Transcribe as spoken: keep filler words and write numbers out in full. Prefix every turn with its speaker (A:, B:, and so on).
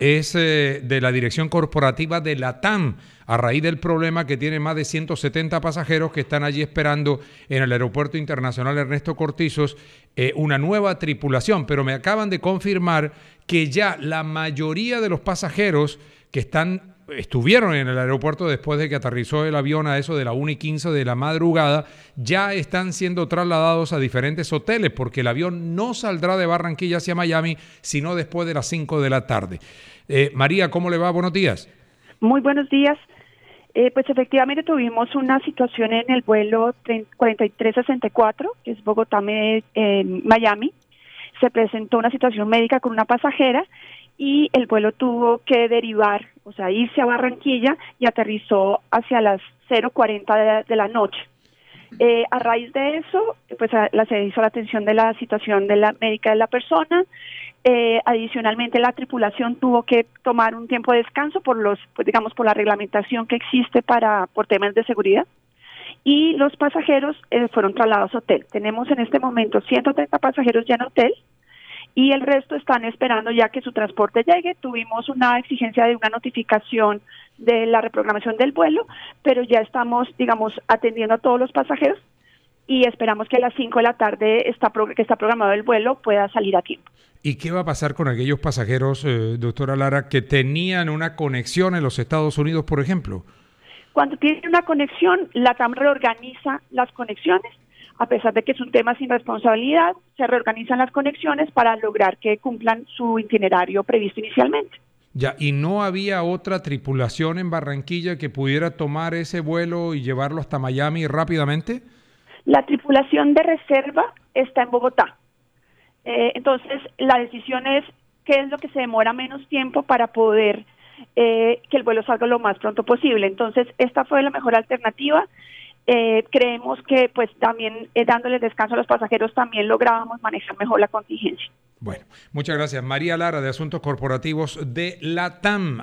A: es eh, de la dirección corporativa de LATAM, a raíz del problema que tiene más de ciento setenta pasajeros que están allí esperando en el Aeropuerto Internacional Ernesto Cortizos eh, una nueva tripulación. Pero me acaban de confirmar que ya la mayoría de los pasajeros que están estuvieron en el aeropuerto después de que aterrizó el avión a eso de la una y quince de la madrugada, ya están siendo trasladados a diferentes hoteles, porque el avión no saldrá de Barranquilla hacia Miami, sino después de las cinco de la tarde. Eh, María, ¿cómo le va? Buenos días.
B: Muy buenos días. Eh, pues efectivamente tuvimos una situación en el vuelo cuarenta y tres sesenta y cuatro, que es Bogotá-Miami. Se presentó una situación médica con una pasajera y el vuelo tuvo que derivar, o sea, irse a Barranquilla y aterrizó hacia las cero cuarenta de, de la noche. Eh, a raíz de eso, pues a, la, se hizo la atención de la situación de la médica de la persona. Eh, adicionalmente, la tripulación tuvo que tomar un tiempo de descanso por los, pues, digamos, por la reglamentación que existe para por temas de seguridad. Y los pasajeros eh, fueron trasladados a hotel. Tenemos en este momento ciento treinta pasajeros ya en hotel, y el resto están esperando ya que su transporte llegue. Tuvimos una exigencia de una notificación de la reprogramación del vuelo, pero ya estamos, digamos, atendiendo a todos los pasajeros y esperamos que a las cinco de la tarde está que está programado el vuelo pueda salir a tiempo.
A: ¿Y qué va a pasar con aquellos pasajeros, eh, doctora Lara, que tenían una conexión en los Estados Unidos, por ejemplo?
B: Cuando tiene una conexión, LATAM reorganiza las conexiones. A pesar de que es un tema sin responsabilidad, se reorganizan las conexiones para lograr que cumplan su itinerario previsto inicialmente.
A: Ya, ¿y no había otra tripulación en Barranquilla que pudiera tomar ese vuelo y llevarlo hasta Miami rápidamente?
B: La tripulación de reserva está en Bogotá. Eh, entonces, la decisión es qué es lo que se demora menos tiempo para poder eh, que el vuelo salga lo más pronto posible. Entonces, esta fue la mejor alternativa. Eh, creemos que pues también eh, dándole descanso a los pasajeros también lográbamos manejar mejor la contingencia.
A: Bueno, muchas gracias. María Lara, de Asuntos Corporativos de LATAM.